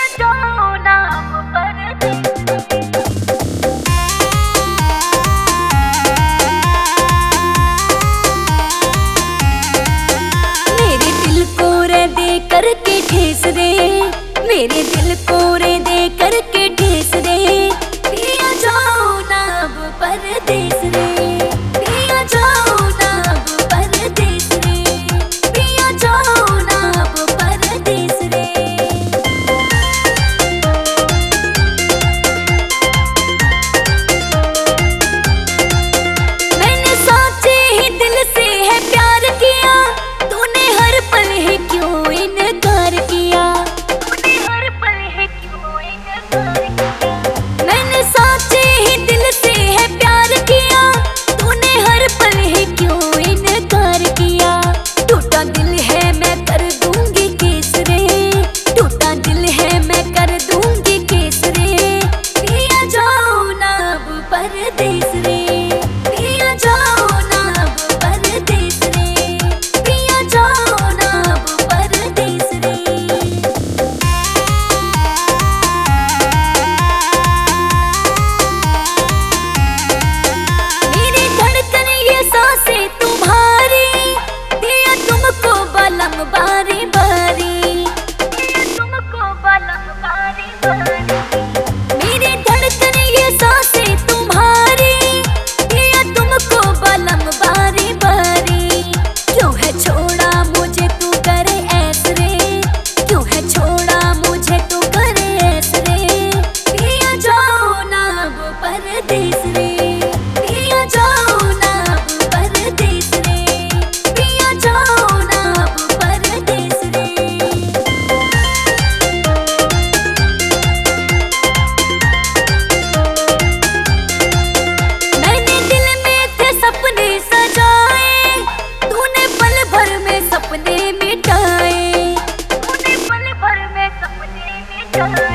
करके ठेस रे, मेरे दिल को रे दे करके ठेस रे, पिया जाओ ना अब परदेस रे, पिया जाओ ना अब परदेस रे, पिया जाओ ना अब परदेस रे। मैंने सोचे ही दिल से है प्यार किया, तूने हर पल है क्यों इनकार किया, तूने हर पल है क्यों इनकार किया। मैंने सोचे ही दिल से है प्यार किया, तूने हर पल है क्यों इनकार किया। टूटा दिल है मैं कर दूंगी केस रे, टूटा दिल है मैं कर दूंगी केस रे, पिया जाओ ना अब परदेस रे, पिया जाओ ना अब परदेस रे, पिया जाओ ना अब परदेस रे। मेरी धड़कन ये सांसें तुम्हारी, दिया तुमको बलम बारी बारी, दिया तुमको बलम बारी बारी। मेरी धड़कन ये सांसें तुम्हारी, दिया तुमको बलम बारी बारी। क्यों है छोड़ा मुझे तू करे ऐसे रे, क्यों है छोड़ा मुझे तू करे ऐसे रे, पिया जाओ ना अब परदेस रे, पिया जाओ ना अब परदेस रे, पिया जाओ ना अब परदेस रे। मैंने दिल में थे सपने सजाए, तूने पल भर में सपने मिटाए, तूने पल भर में सपने मिटाए।